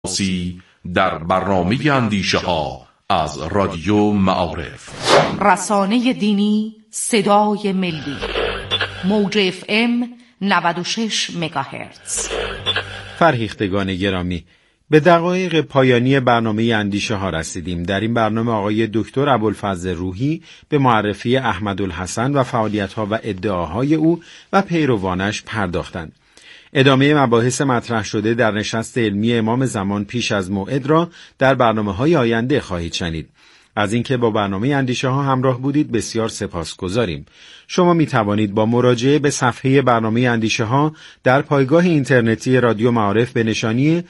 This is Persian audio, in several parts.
در برنامه اندیشه ها از رادیو معارف، رسانه دینی صدای ملی، موج FM 96 مگاهرتز. فرهیختگان گرامی، به دقایق پایانی برنامه اندیشه ها رسیدیم. در این برنامه آقای دکتر ابوالفضل روحی به معرفی احمدالحسن و فعالیت‌ها و ادعاهای او و پیروانش پرداختند. ادامه مباحث مطرح شده در نشست علمی امام زمان پیش از موعد را در برنامه‌های آینده خواهید شنید. از اینکه با برنامه اندیشه ها همراه بودید بسیار سپاسگزاریم. شما می توانید با مراجعه به صفحه برنامه اندیشه ها در پایگاه اینترنتی رادیو معارف به نشانی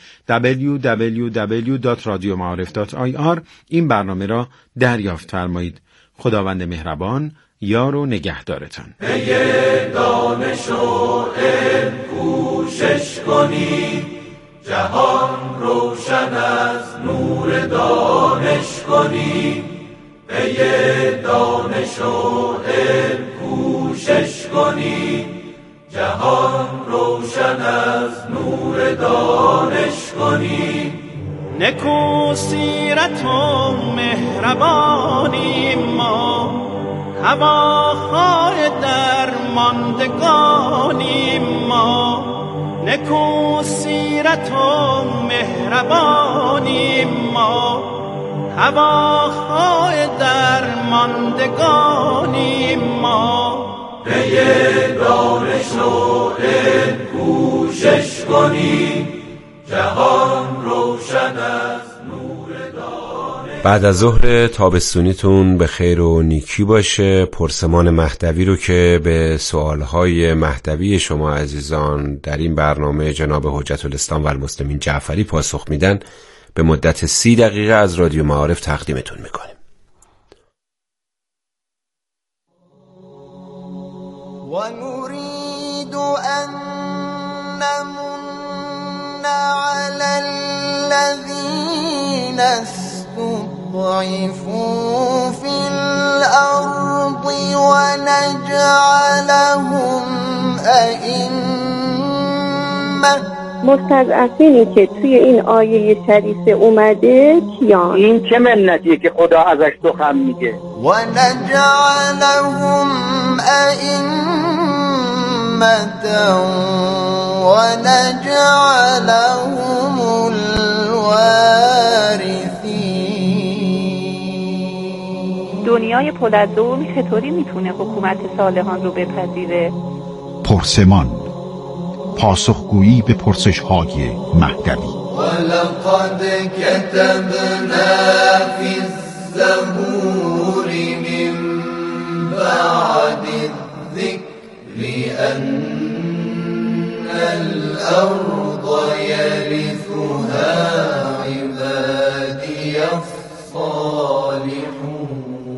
www.radioma'arif.ir این برنامه را دریافت فرمایید. خداوند مهربان یار و نگهدارتان. ای دانش و علم کوشش کنی، جهان روشن از نور دانش کنی. ای دانش و علم کوشش کنی، جهان روشن از نور دانش کنی. نکو سیرت و مهربانی ما، هواخواه درماندگانی ما. نکو سیرت و مهربانی ما، هواخواه درماندگانی ما. ای دانش و علم کوشش کنی، جهان روشن از نور دانش. بعد از ظهر تابستونیتون به خیر و نیکی باشه. پرسمان مهدوی رو که به سوالهای مهدوی شما عزیزان در این برنامه جناب حجت الاسلام و المسلمین جعفری پاسخ میدن به مدت 30 دقیقه از رادیو معارف تقدیمتون میکنیم. و نريد ان نمن على الذين استضعفوا في الأرض ونجعلهم أئمة. مستضعفینی که توی این آیه شریفه اومده کیان؟ این چه منتیه که خدا ازش سخن میگه؟ ونجعلهم أئمة ونجعلهم الوارثين. دنیای پلدور چطوری میتونه حکومت صالحان رو بپذیره؟ پرسمان، پاسخگویی به پرسش‌های مهدوی. ولقد كتبنا في الزبور من بعد الذكر أن الأرض يرثها عبادي الصالحون.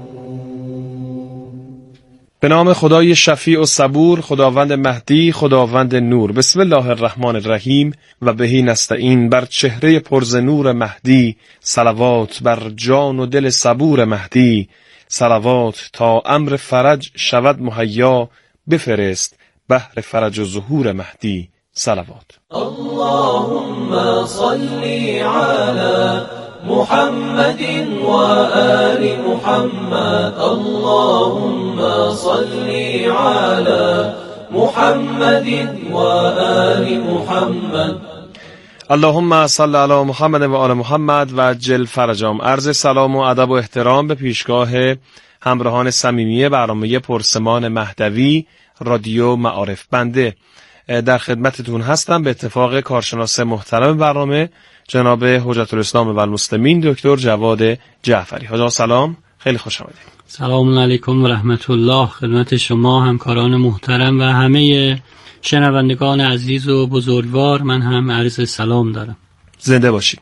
به نام خدای شفیع و صبور، خداوند مهدی، خداوند نور. بسم الله الرحمن الرحیم. و بهی نستعین. بر چهره پرز نور مهدی صلوات، بر جان و دل صبور مهدی صلوات. تا امر فرج شود مهیا، بفرست بهر فرج و ظهور مهدی صلوات. اللهم صل على محمد وآل محمد. اللهم صل على محمد وآل محمد. اللهم صل علی محمد و آل محمد و عجل فرجهم. عرض سلام و ادب و احترام به پیشگاه همراهان صمیمی برنامه پرسمان مهدوی رادیو معارف. بنده در خدمتتون هستم به اتفاق کارشناس محترم برنامه جناب حجت الاسلام و المسلمین دکتر جواد جعفری. حاجی سلام، خیلی خوش آمدید. سلام علیکم و رحمت الله خدمت شما همکاران محترم و همه شنوندگان عزیز و بزرگوار. من هم عرض سلام دارم. زنده باشید.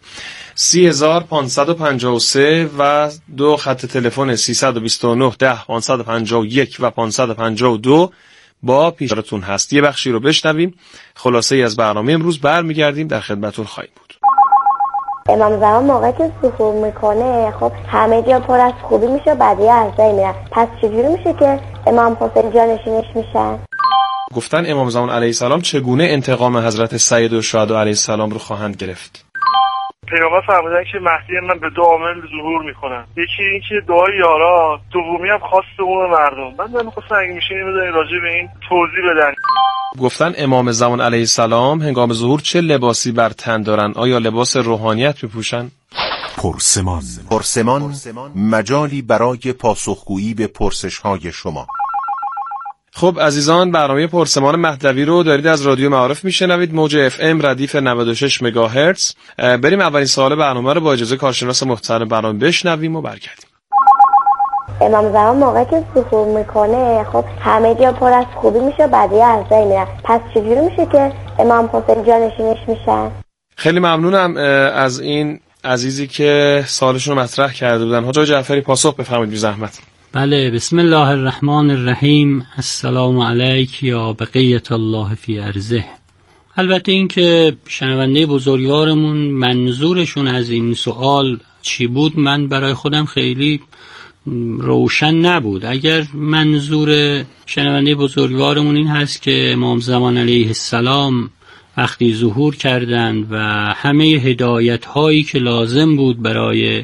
30553 و 2 خط تلفن 329 10 551 و 552 با پیشتون هست. یه بخشی رو بشنویم، خلاصه ای از برنامه امروز برمیگردیم، در خدمتون خواهیم بود. امام زمان موقعی که سحور میکنه خب همه جا پر از خوبی میشه و بقیه ازای میرن. پس چجوری میشه که امام حسین جانشینش میشن؟ گفتن امام زمان علیه السلام چگونه انتقام حضرت سید الشهدا علیه السلام رو خواهند گرفت. پیامبر فرمودن که مهدی من به دو عامل ظهور میکنن، یکی این که دعای یارا، دومی هم خواست عموم مردم. من میخواستم اگه میشه اینو راجع به این توضیح بدن. گفتن امام زمان علیه السلام هنگام ظهور چه لباسی بر تن دارن؟ آیا لباس روحانیت میپوشن؟ پرسمان مجالی برای پاسخگویی به پرسش‌های شما. خب عزیزان، برنامه پرسمان مهدوی رو دارید از رادیو معارف میشنوید، موج FM ردیف 96 مگاهرتز. بریم اولین سوال برنامه رو با اجازه کارشناس محترم برنامه بشنویم و برگردیم. امام زمان موقعی که ظهور میکنه خب همه جا پر از خوبی میشه، بقیه از بین میرن. پس چجوری میشه که امام حسین جانشینش میشن؟ خیلی ممنونم از این عزیزی که سوالشون رو مطرح کرده بودن. حاج جعفری پاسخ بفرمایید بی زحمت. بله، بسم الله الرحمن الرحیم. السلام علیک یا بقیت الله فی ارضه. البته این که شنونده بزرگوارمون منظورشون از این سوال چی بود من برای خودم خیلی روشن نبود. اگر منظور شنونده بزرگوارمون این هست که امام زمان علیه السلام وقتی ظهور کردند و همه هدایت هایی که لازم بود برای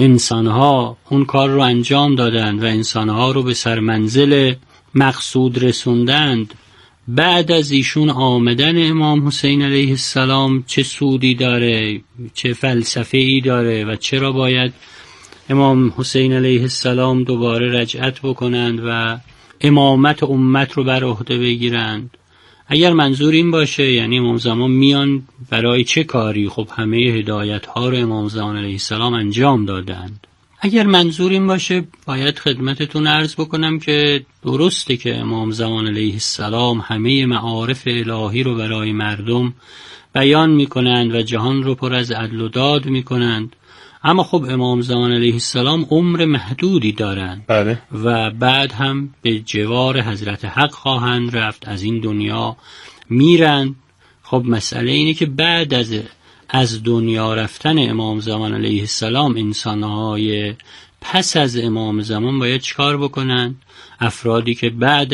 انسانها اون کار رو انجام دادند و انسانها رو به سرمنزل مقصود رسوندند، بعد از ایشون آمدن امام حسین علیه السلام چه سودی داره، چه فلسفه‌ای داره و چرا باید امام حسین علیه السلام دوباره رجعت بکنند و امامت امت رو بر عهده بگیرند؟ اگر منظور این باشه یعنی امام زمان میان برای چه کاری؟ خب همه هدایت ها رو امام زمان علیه السلام انجام دادند. اگر منظور این باشه باید خدمتتون عرض بکنم که درسته که امام زمان علیه السلام همه معارف الهی رو برای مردم بیان میکنند و جهان رو پر از عدل و داد میکنند، اما خب امام زمان علیه السلام عمر محدودی دارند. بله. و بعد هم به جوار حضرت حق خواهند رفت، از این دنیا میرن. خب مسئله اینه که بعد از دنیا رفتن امام زمان علیه السلام انسانهای پس از امام زمان باید چیکار بکنن؟ افرادی که بعد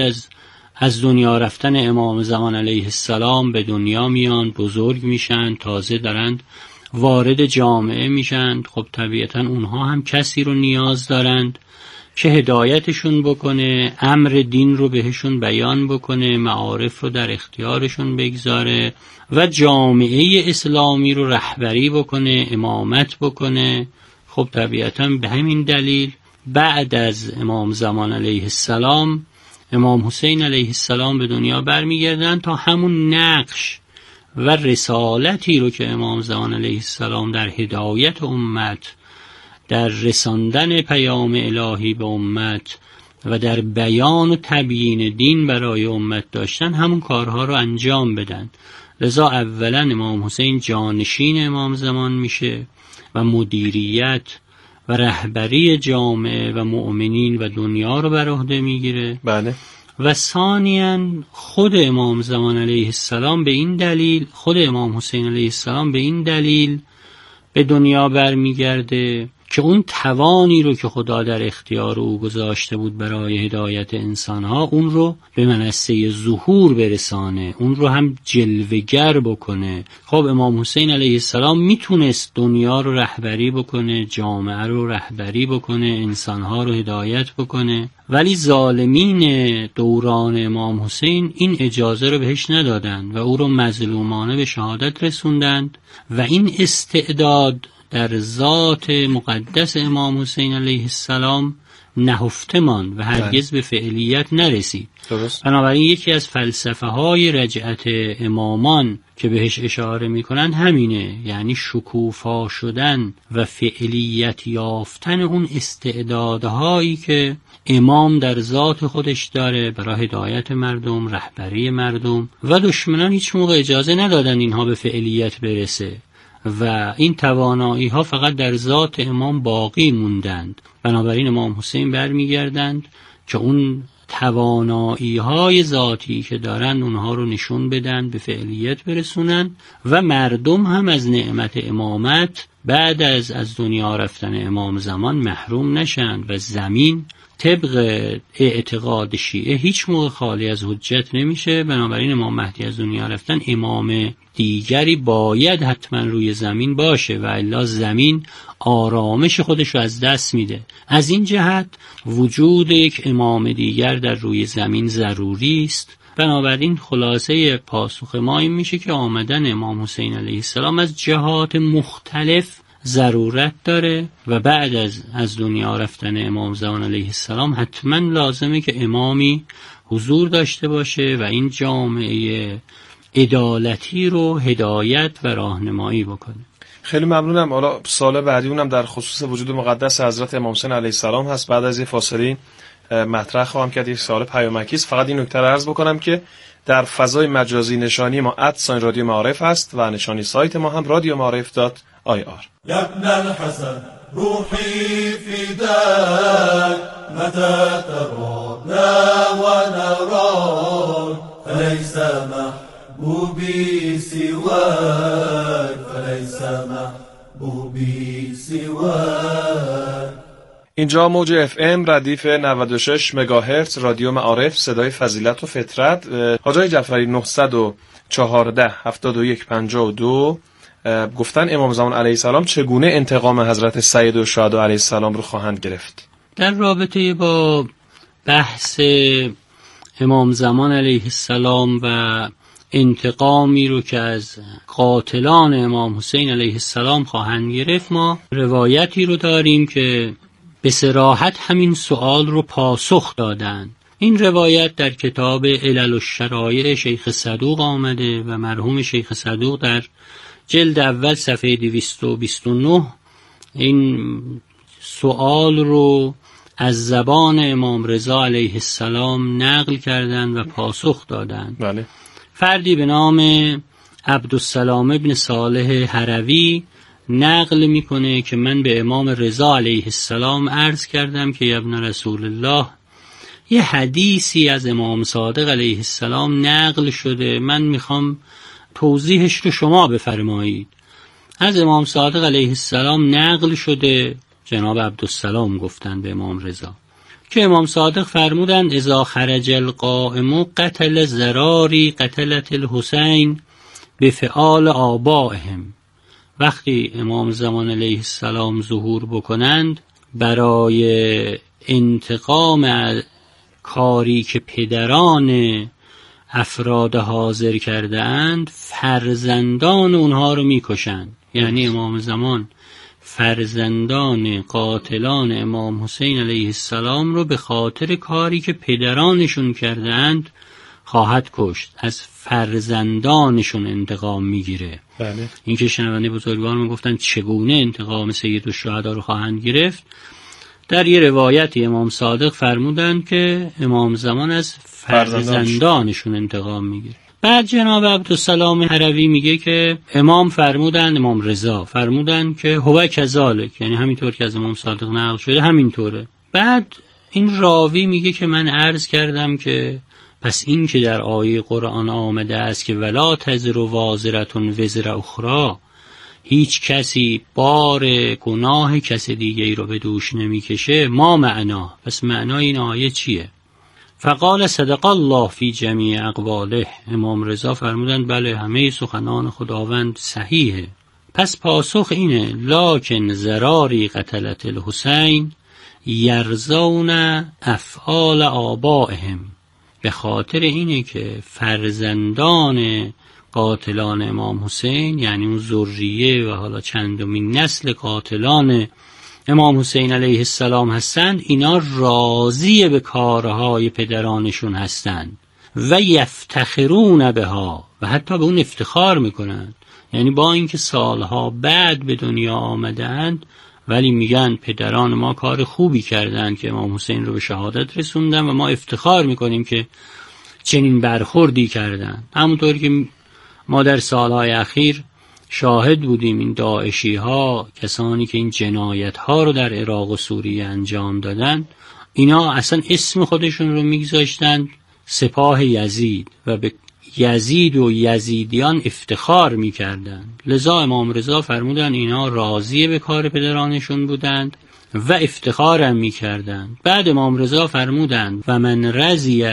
از دنیا رفتن امام زمان علیه السلام به دنیا میان، بزرگ میشن، تازه دارند وارد جامعه میشن، خب طبیعتا اونها هم کسی رو نیاز دارند که هدایتشون بکنه، امر دین رو بهشون بیان بکنه، معارف رو در اختیارشون بگذاره و جامعه اسلامی رو رهبری بکنه، امامت بکنه. خب طبیعتا به همین دلیل بعد از امام زمان علیه السلام امام حسین علیه السلام به دنیا برمیگردن تا همون نقش و رسالتی رو که امام زمان علیه السلام در هدایت امت، در رساندن پیام الهی به امت و در بیان و تبیین دین برای امت داشتن، همون کارها رو انجام بدن. لذا اولا امام حسین جانشین امام زمان میشه و مدیریت و رهبری جامعه و مؤمنین و دنیا رو بر عهده میگیره. بله. و ثانیاً خود امام زمان علیه السلام به این دلیل، خود امام حسین علیه السلام به این دلیل به دنیا برمیگرده که اون توانی رو که خدا در اختیار او گذاشته بود برای هدایت انسانها، اون رو به منصه ظهور برسانه، اون رو هم جلوه‌گر بکنه. خب امام حسین علیه السلام میتونست دنیا رو رهبری بکنه، جامعه رو رهبری بکنه، انسانها رو هدایت بکنه، ولی ظالمین دوران امام حسین این اجازه رو بهش ندادند و او رو مظلومانه به شهادت رسوندند و این استعداد در ذات مقدس امام حسین علیه السلام نهفته ماند و هرگز به فعلیت نرسید. درست. بنابراین یکی از فلسفه های رجعت امامان که بهش اشاره میکنن همینه، یعنی شکوفا شدن و فعلیت یافتن اون استعدادهایی که امام در ذات خودش داره برای هدایت مردم، رهبری مردم، و دشمنان هیچ موقع اجازه ندادن اینها به فعلیت برسه و این توانایی ها فقط در ذات امام باقی موندند. بنابراین امام حسین برمیگردند که اون توانایی های ذاتی که دارند اونها رو نشون بدن، به فعلیت برسونن و مردم هم از نعمت امامت بعد از دنیا رفتن امام زمان محروم نشند و زمین طبق اعتقاد شیعه هیچ موقع خالی از حجت نمیشه. بنابراین امام مهدی از دنیا رفتن امام دیگری باید حتما روی زمین باشه و الا زمین آرامش خودش رو از دست میده. از این جهت وجود یک امام دیگر در روی زمین ضروری است. بنابراین خلاصه پاسخ ما این میشه که آمدن امام حسین علیه السلام از جهات مختلف ضرورت داره و بعد از دنیا رفتن امام زمان علیه السلام حتما لازمه که امامی حضور داشته باشه و این جامعه عدالتی رو هدایت و راهنمایی بکنه. خیلی ممنونم. حالا سوال بعدی اونم در خصوص وجود مقدس حضرت امام حسین علیه السلام هست. بعد از یه فاصله مطرح خواهم کرد. یک سوال پیامکی است. فقط این نکته رو عرض بکنم که در فضای مجازی نشانی ما @رادیو معارف هست و نشانی سایت ما هم radioma'arif.ir. يا ابن الحسن روحي فداك متى ترانا ونراك فليس محبوبي سواك فليس محبوبی سواک. اینجا موج FM ردیف 96 مگاهرتز رادیو معارف صدای فضیلت و فطرت. حاج آقای جعفری 914 71 52 گفتن امام زمان علیه السلام چگونه انتقام حضرت سید الشهدا علیه السلام رو خواهند گرفت؟ در رابطه با بحث امام زمان علیه السلام و انتقامی رو که از قاتلان امام حسین علیه السلام خواهند گرفت، ما روایتی رو داریم که به صراحت همین سوال رو پاسخ دادن. این روایت در کتاب علل الشرایع شیخ صدوق آمده و مرحوم شیخ صدوق در جلد اول صفحه 229 این سوال رو از زبان امام رضا علیه السلام نقل کردن و پاسخ دادن. بله. فردی به نام عبدالسلام ابن صالح هروی نقل میکنه که من به امام رضا علیه السلام عرض کردم که یا ابن رسول الله، یه حدیثی از امام صادق علیه السلام نقل شده، من میخوام توضیحش رو شما بفرمایید. از امام صادق علیه السلام نقل شده، جناب عبدالسلام گفتند به امام رضا که امام صادق فرمودند اذا خرج القائم قتل زراری قتلت الحسین بفعال آبائهم. وقتی امام زمان علیه السلام ظهور بکنند برای انتقام کاری که پدران افراد حاضر کرده اند فرزندان اونها رو میکشند. یعنی امام زمان فرزندان قاتلان امام حسین علیه السلام رو به خاطر کاری که پدرانشون کرده اند خواهد کشت، از فرزندانشون انتقام میگیره. بله. این که شنونده بزرگوار من گفتن چگونه انتقام سید الشهدا رو خواهند گرفت، در یه روایتی امام صادق فرمودند که امام زمان از فرزندانشون انتقام میگیره. بعد جناب عبدالسلام هروی میگه که امام فرمودند، امام رضا فرمودند که هو کذالک، یعنی همینطور که از امام صادق نقل شده همینطوره. بعد این راوی میگه که من عرض کردم که پس این که در آیه قرآن آمده است که ولا تزر وازرة وزر اخری، هیچ کسی بار گناه کس دیگری رو به دوش نمیکشه، ما معنا، پس معنای این آیه چیه؟ فقال صدق الله فی جمیع اقواله. امام رضا فرمودند بله، همه سخنان خداوند صحیحه. پس پاسخ اینه لکن زراری قتلت الحسین یرزون افعال آبائهم، به خاطر اینه که فرزندان قاتلان امام حسین، یعنی اون ذریه و حالا چندمین نسل قاتلان امام حسین علیه السلام هستند، اینا راضی به کارهای پدرانشون هستند و یفتخرون بها، و حتی به اون افتخار میکنند. یعنی با اینکه سالها بعد به دنیا آمدند ولی میگن پدران ما کار خوبی کردند که امام حسین رو به شهادت رسوندن و ما افتخار میکنیم که چنین برخوردی کردن. همونطور که ما در سالهای اخیر شاهد بودیم این داعشی ها، کسانی که این جنایت ها رو در عراق و سوریه انجام دادن، اینا اصلا اسم خودشون رو میگذاشتن سپاه یزید و به یزید و یزیدیان افتخار میکردند. لذا امام رضا فرمودن اینا راضی به کار پدرانشون بودند و افتخارم میکردند. بعد امام رضا فرمودند و من رضی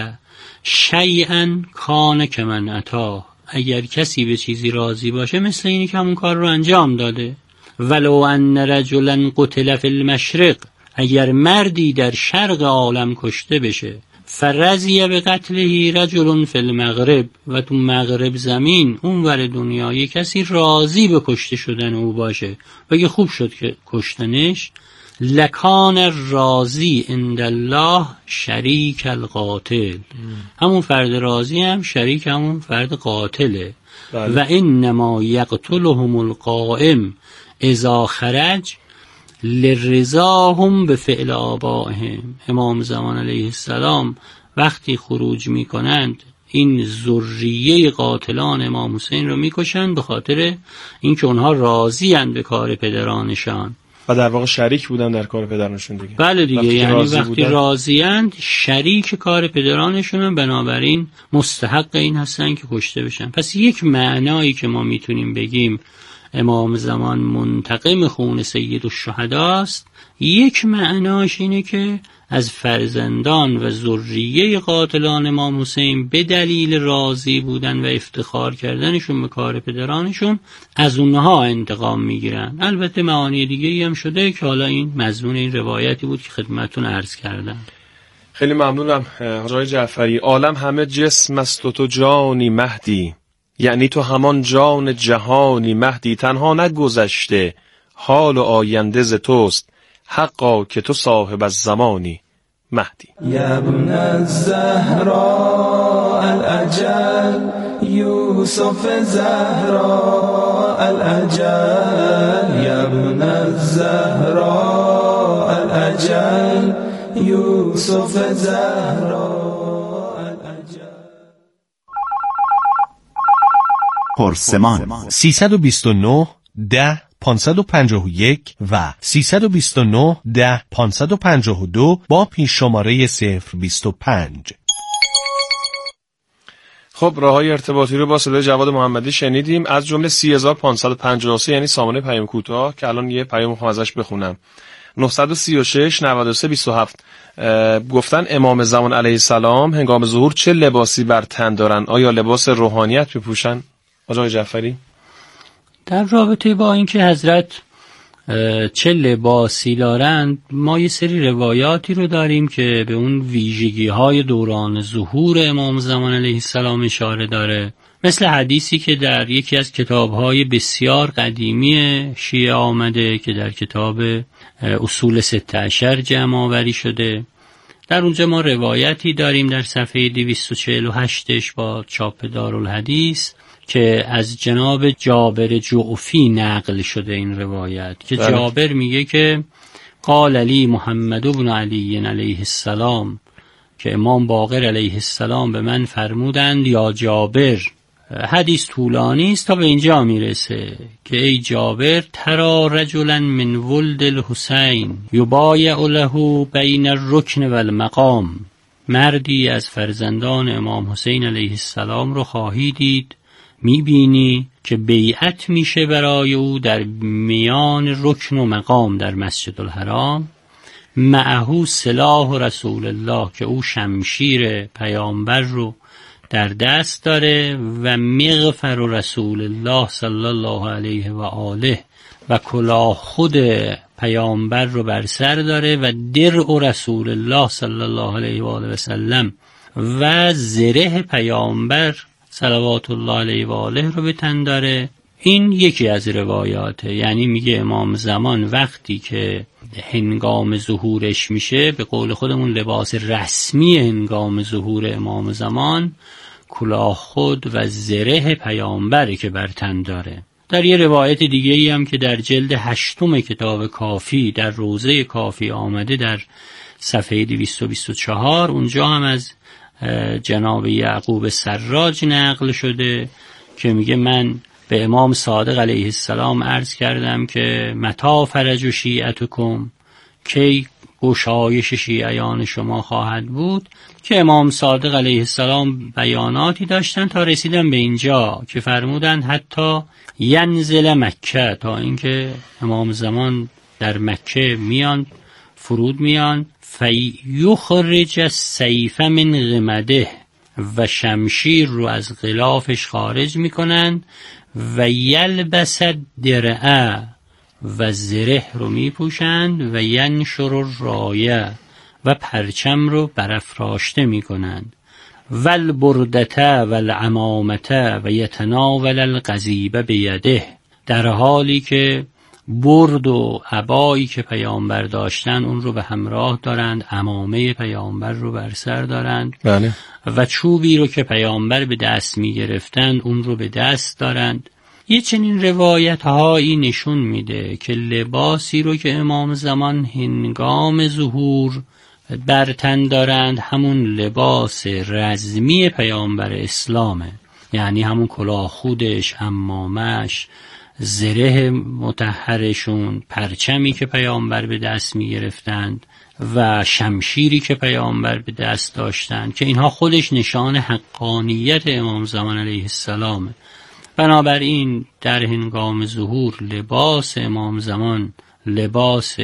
شیئا کان کمن اتاه، اگر کسی به چیزی راضی باشه مثل اینی که همون کار رو انجام داده. ولو ان رجلا قتل فی المشرق، اگر مردی در شرق عالم کشته بشه، فرضی به قتله رجل فی المغرب، و تو مغرب زمین اونور دنیای کسی راضی به کشته شدن او باشه، بگه خوب شد که کشتنش، لکان راضی عند الله شریک القاتل، همون فرد راضی هم شریک همون فرد قاتله. و انما یقتلهم القائم اذا خرج لرضاهم به فعل آبائهم. امام زمان علیه السلام وقتی خروج میکنند این ذریه قاتلان امام حسین رو میکشند به خاطر اینکه اونها راضی اند به کار پدرانشان و در واقع شریک بودن در کار پدرانشون دیگه. بله دیگه، یعنی وقتی راضی اند شریک کار پدرانشون، بنابراین مستحق این هستن که کشته بشن. پس یک معنایی که ما میتونیم بگیم امام زمان منتقم خون سید الشهداست، یک معناش اینه که از فرزندان و ذریه قاتلان امام حسین به دلیل راضی بودن و افتخار کردنشون به کار پدرانشون از اونها انتقام میگیرن. البته معانی دیگه هم شده که حالا این مضمون این روایتی بود که خدمتتون عرض کردم. خیلی ممنونم آقای جعفری. عالم همه جسم است و تو جانی مهدی، یعنی تو همان جان جهانی مهدی، تنها نگذشته حال و آینده ز توست، حقا که تو صاحب از زمانی مهدی. یا ابن الزهراء الاجل یوسف زهراء الاجل، یا ابن الزهراء الاجل یوسف زهراء الاجل. پرسمان 329 10 551 و 329 10 552 با پیش شماره 025. خب راههای ارتباطی رو با صدای جواد محمدی شنیدیم، از جمله 30553 یعنی سامانه پیام کوتاه که الان یه پیام میخوام ازش بخونم. 936 93 27 گفتن امام زمان علیه السلام هنگام ظهور چه لباسی بر تن دارن؟ آیا لباس روحانیت میپوشن؟ آقای جعفری در رابطه با اینکه حضرت چه لباسی دارند، ما یه سری روایاتی رو داریم که به اون ویژگی های دوران ظهور امام زمان علیه السلام اشاره داره، مثل حدیثی که در یکی از کتاب‌های بسیار قدیمی شیعه آمده که در کتاب اصول 16 جمع آوری شده. در اونجا ما روایتی داریم در صفحه 248 با چاپ دارالحدیث که از جناب جابر جعفی نقل شده این روایت که جابر میگه که قال علی محمد بن علی علیه السلام، که امام باقر علیه السلام به من فرمودند یا جابر. حدیث طولانی است تا به اینجا میرسه که ای جابر ترى رجلا من ولد الحسین یبایع له بین الرکن و المقام، مردی از فرزندان امام حسین علیه السلام رو خواهی دید، میبینی که بیعت میشه برای او در میان رکن و مقام در مسجد الحرام، معه سلاح رسول الله، که او شمشیر پیامبر رو در دست داره، و مغفر رسول الله صلی الله علیه و آله، و کلاه خود پیامبر رو بر سر داره، و درع رسول الله صلی الله علیه و آله و سلم و زره پیامبر صلوات الله علیه و آله رو به تن داره. این یکی از روایاته، یعنی میگه امام زمان وقتی که هنگام ظهورش میشه، به قول خودمون لباس رسمی هنگام ظهور امام زمان کلاه خود و زره پیامبری که بر تن داره. در یه روایت دیگه ای هم که در جلد 8 کتاب کافی در روضه کافی آمده در صفحه 224، اونجا هم از جناب یعقوب سراج نقل شده که میگه من به امام صادق علیه السلام عرض کردم که متی فرج شیعتکم، کی گشایش شیعیان شما خواهد بود که امام صادق علیه السلام بیاناتی داشتن تا رسیدن به اینجا که فرمودن حتی ینزل مکه، تا اینکه امام زمان در مکه میان، فرود میان، فیخرج السیف من غمده، و شمشیر رو از غلافش خارج میکنن، و یلبس درعه، و زره رو میپوشند، و ینشر الرایه، و پرچم رو برافراشته میکنند، و البردته و العمامته، و یتناول القضیبه بیده، در حالی که برد و عبایی که پیامبر داشتن اون رو به همراه دارند، عمامه پیامبر رو بر سر دارند، بله. و چوبی رو که پیامبر به دست می گرفتن اون رو به دست دارند. یه چنین روایت هایی نشون میده که لباسی رو که امام زمان هنگام ظهور بر تن دارند همون لباس رزمی پیامبر اسلامه، یعنی همون کلاه خودش، عمامش، زره مطهرشون، پرچمی که پیامبر به دست می گرفتند و شمشیری که پیامبر به دست داشتند، که اینها خودش نشان حقانیت امام زمان علیه السلامه. بنابراین در هنگام ظهور لباس امام زمان لباس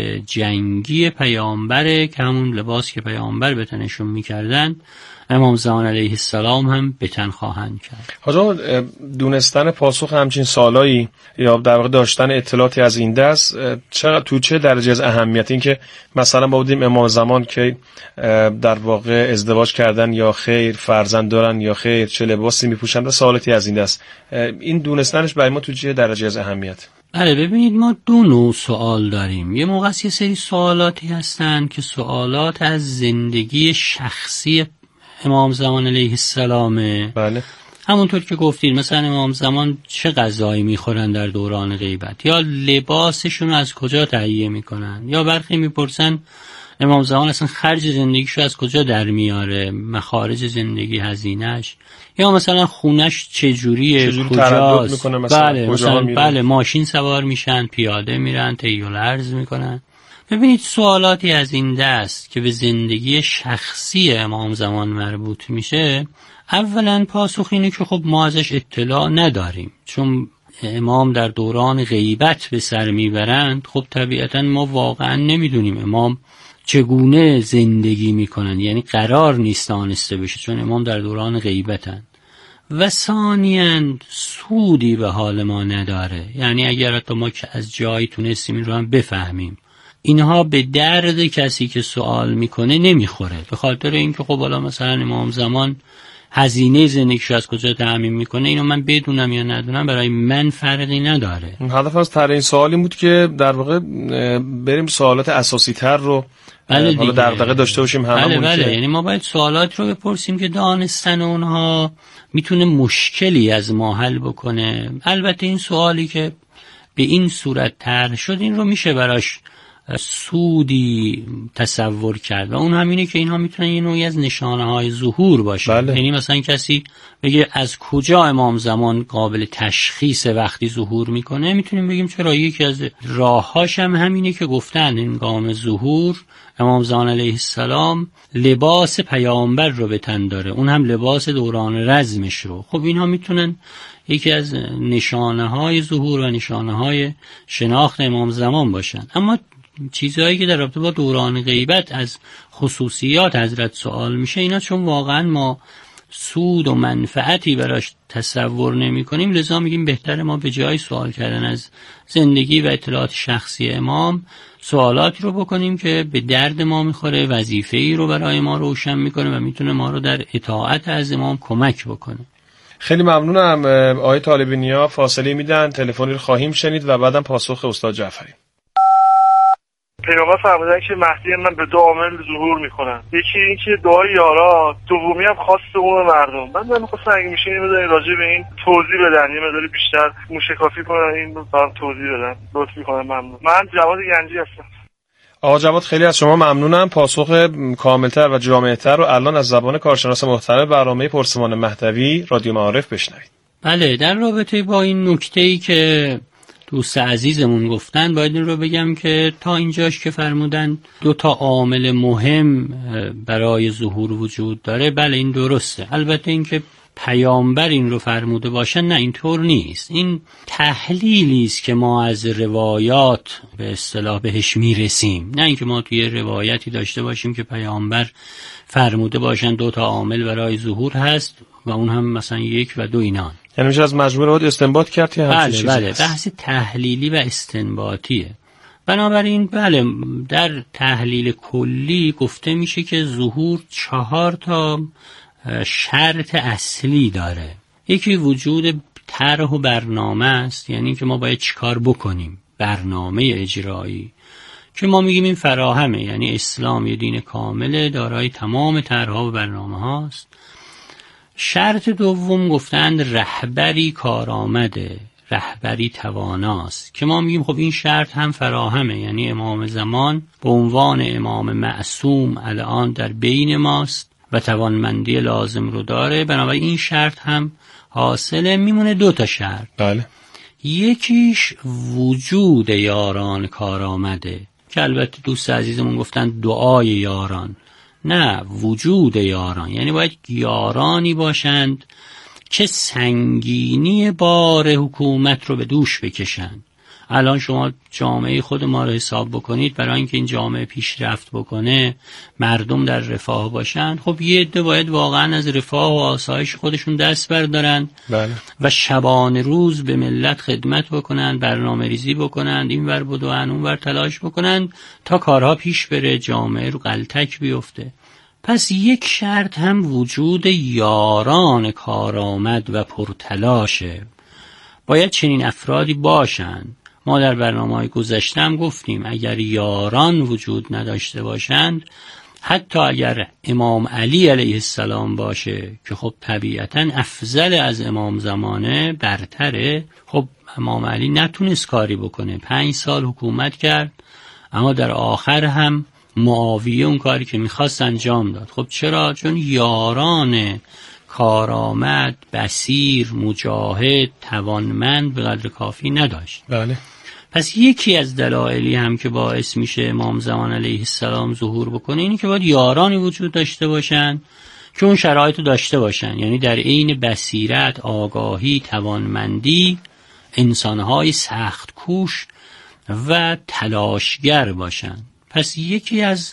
جنگی پیامبره که همون لباس که پیامبر به تنشون میکردن امام زمان علیه السلام هم به تن خواهند کرد. حاجا دونستن پاسخ همچین سوالایی یا در واقع داشتن اطلاعاتی از این دست تو چه درجه از اهمیت، این که مثلا با بودیم امام زمان که در واقع ازدواج کردن یا خیر، فرزند دارن یا خیر، چه لباسی میپوشن و سوالاتی از این دست، این دونستنش برای ما تو چه درجه از اهمیت؟ بله ببینید، ما دو نوع سوال داریم. یه موقع یه سری سوالاتی هستن که سوالات از زندگی شخصی امام زمان علیه السلامه. بله. همونطور که گفتید مثلا امام زمان چه غذایی میخورن در دوران غیبت، یا لباسشون از کجا تهیه میکنن، یا برخی میپرسن امام زمان اصلا خرج زندگیشو از کجا در میاره، مخارج زندگی، هزینهش، یا مثلا خونش چجوریه، کجاست. بله مثلا بله ماشین سوار میشن، پیاده میرن، طی الارض میکنن. ببینید سوالاتی از این دست که به زندگی شخصی امام زمان مربوط میشه، اولا پاسخ اینه که خب ما ازش اطلاع نداریم، چون امام در دوران غیبت به سر میبرند. خب طبیعتا ما واقعا نمیدونیم امام چگونه زندگی میکنن، یعنی قرار نیست دانسته بشه چون امام در دوران غیبتن. و ثانیاً سودی به حال ما نداره، یعنی اگر حتی ما که از جایی تونستیم این رو هم بفهمیم، اینها به درد کسی که سوال میکنه نمیخوره، به خاطر اینکه خب حالا مثلا امام زمان هزینه زندگیشو از کجا تامین میکنه، اینو من بدونم یا ندونم برای من فرقی نداره. هدف از طرح این سوالی بود که در واقع بریم سوالات اساسی تر رو حالا دغدغه داشته باشیم هممون. بله یعنی ما باید سوالات رو بپرسیم که دانستن اونها میتونه مشکلی از ما حل بکنه. البته این سوالی که به این صورت طرح شد این رو میشه براش سودی تصور کرد و اون همینه که اینها میتونن یه نوعی از نشانه های ظهور باشه. یعنی مثلا کسی بگه از کجا امام زمان قابل تشخیص وقتی ظهور میکنه، میتونیم بگیم چرا یکی از راههاش هم همینه که گفتن هنگام ظهور امام زمان علیه السلام لباس پیامبر رو به تن داره، اون هم لباس دوران رزمش رو. خب اینها میتونن یکی از نشانه های ظهور و نشانه های شناخت امام زمان باشن. اما چیزهایی که در رابطه با دوران غیبت از خصوصیات حضرت سوال میشه، اینا چون واقعا ما سود و منفعتی براش تصور نمی کنیم، لذا میگیم بهتره ما به جای سوال کردن از زندگی و اطلاعات شخصی امام سوالاتی رو بکنیم که به درد ما میخوره، وظیفه‌ای رو برای ما روشن میکنه و میتونه ما رو در اطاعت از امام کمک بکنه. خیلی ممنونم. آقای طالبی نیا فاصله میدن، تلفنی رو خواهیم شنید و بعدم پاسخ استاد جعفری. پیامبر فرمودن که مهدی من به دو عامل ظهور میکنن، یکی این که دعای یارا، دومی هم خواست عموم مردم. من میخواستم اگه میشه این مقدار راجع به این توضیح بدن، یه مقدار بیشتر موشکافی کنن، این رو برام توضیح بدن، لطف میکنم. ممنون. من جواد گنجی هستم. آقا جواد خیلی از شما ممنونم. پاسخ کاملتر و جامع‌تر رو الان از زبان کارشناس محترم برنامه پرسمان مهدوی رادیو معارف بشنوید. بله، در رابطه با این نکته‌ای که دوست عزیزمون گفتن، باید این رو بگم که تا اینجاش که فرمودن 2 عامل مهم برای ظهور وجود داره، بله این درسته. البته این که پیامبر این رو فرموده باشن، نه اینطور نیست. این تحلیلی است که ما از روایات به اصطلاح بهش میرسیم، نه اینکه ما توی روایتی داشته باشیم که پیامبر فرموده باشن 2 عامل برای ظهور هست و اون هم مثلا 1 و 2 اینان. یعنی میشه از مجموعه روایات استنباط کرد که همچین چیزی بله هست. بحث تحلیلی و استنباطیه. بنابراین بله در تحلیل کلی گفته میشه که ظهور 4 شرط اصلی داره. یکی وجود طرح و برنامه است، یعنی که ما باید چیکار بکنیم، برنامه اجرایی که ما میگیم این فراهمه، یعنی اسلام یه دین کامله دارای تمام طرح‌ها و برنامه هاست. شرط دوم گفتند رهبری کارآمده، رهبری تواناست، که ما میگیم خب این شرط هم فراهمه، یعنی امام زمان به عنوان امام معصوم الان در بین ماست و توانمندی لازم رو داره، بنابراین این شرط هم حاصله. میمونه 2 شرط. بله. یکیش وجود یاران کارآمده، که البته دوست عزیزمون گفتن دعای یاران، نه وجود یاران، یعنی باید یارانی باشند که سنگینی بار حکومت رو به دوش بکشند. الان شما جامعه خود ما رو حساب بکنید، برای اینکه این جامعه پیشرفت بکنه، مردم در رفاه باشن، خب یه عده باید واقعا از رفاه و آسایش خودشون دست بردارن. بله. و شبانه روز به ملت خدمت بکنن، برنامه ریزی بکنن، این ور بدوان اون ور تلاش بکنن تا کارها پیش بره، جامعه رو غلطک بیفته. پس یک شرط هم وجود یاران کارآمد و پرتلاشه. باید چنین افرادی باشن. ما در برنامه‌های گذشته هم گفتیم اگر یاران وجود نداشته باشند، حتی اگر امام علی علیه السلام باشه که خب طبیعتاً افضل از امام زمانه، برتره، خب امام علی نتونست کاری بکنه، 5 سال حکومت کرد، اما در آخر هم معاویه اون کاری که میخواست انجام داد. خب چرا؟ چون یاران کارآمد، بصیر، مجاهد، توانمند به قدر کافی نداشت. بله. پس یکی از دلایلی هم که باعث میشه امام زمان علیه السلام ظهور بکنه اینه که باید یارانی وجود داشته باشن که اون شرایط رو داشته باشن، یعنی در عین بصیرت، آگاهی، توانمندی انسانهای سخت کوش و تلاشگر باشن. پس یکی از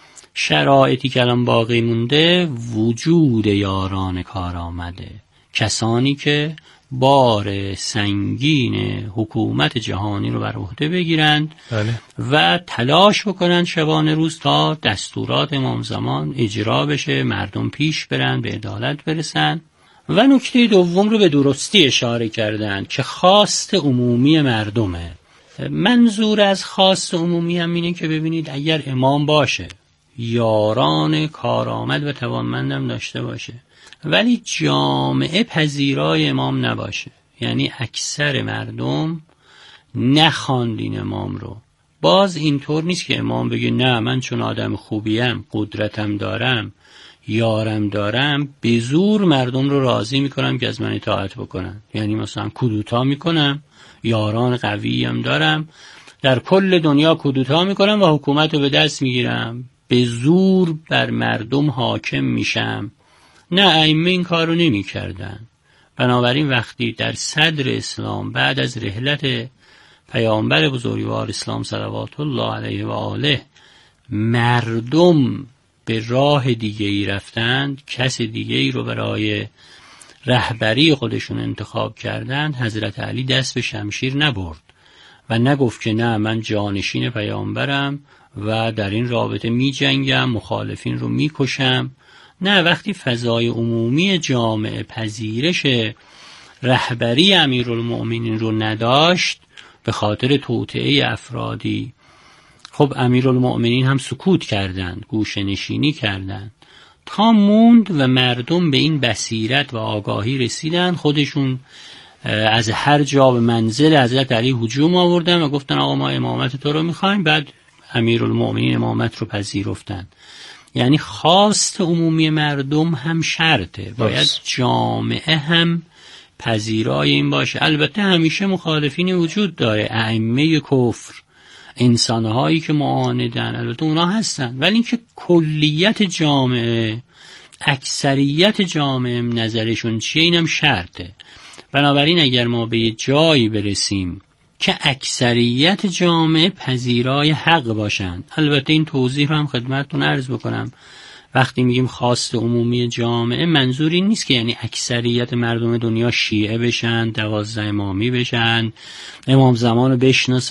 شرایطی که الان باقی مونده وجود یاران کارآمده، کسانی که بار سنگین حکومت جهانی رو بر عهده بگیرند. بله. و تلاش بکنند شبانه روز تا دستورات امام زمان اجرا بشه، مردم پیش برن، به عدالت برسن. و نکته دوم رو به درستی اشاره کردند که خواست عمومی مردمه. منظور از خواست عمومی هم اینه که ببینید اگر امام باشه، یاران کارآمد و توانمندم داشته باشه، ولی جامعه پذیرای امام نباشه، یعنی اکثر مردم نخواندین امام رو، باز اینطور نیست که امام بگه نه من چون آدم خوبیم، قدرتم دارم، یارم دارم، به زور مردم رو راضی میکنم که از من اطاعت بکنن، یعنی مثلا کودتا میکنم، یاران قویم دارم، در کل دنیا کودتا میکنم و حکومت رو به دست میگیرم، به زور بر مردم حاکم میشم. نه، ائمه این کار رو نمی کردن. بنابراین وقتی در صدر اسلام بعد از رحلت پیامبر بزرگوار اسلام صلوات الله علیه و آله مردم به راه دیگه ای رفتند، کس دیگه ای رو برای رهبری خودشون انتخاب کردند، حضرت علی دست به شمشیر نبرد و نگفت که نه من جانشین پیامبرم و در این رابطه می جنگم، مخالفین رو می کشم. نه، وقتی فضای عمومی جامعه پذیرش رهبری امیرالمؤمنین رو نداشت به خاطر توطئه افرادی، خب امیرالمؤمنین هم سکوت کردند، گوشه نشینی کردند تا موند و مردم به این بصیرت و آگاهی رسیدن، خودشون از هر جا به منزل حضرت علی هجوم آوردن و گفتن آقا ما امامت تو رو میخوایم، بعد امیرالمؤمنین امامت رو پذیرفتن. یعنی خواست عمومی مردم هم شرطه، باید جامعه هم پذیرای این باشه. البته همیشه مخالفینی وجود داره، ائمه کفر، انسانهایی که معاندن، البته اونا هستن، ولی اینکه کلیت جامعه، اکثریت جامعه نظرشون چیه اینم شرطه. بنابراین اگر ما به جایی برسیم که اکثریت جامعه پذیرای حق باشند، البته این توضیح رو هم خدمتتون عرض بکنم، وقتی میگیم خواست عمومی جامعه منظور این نیست که یعنی اکثریت مردم دنیا شیعه بشن، 12 امامی بشن، امام زمان رو بشناسن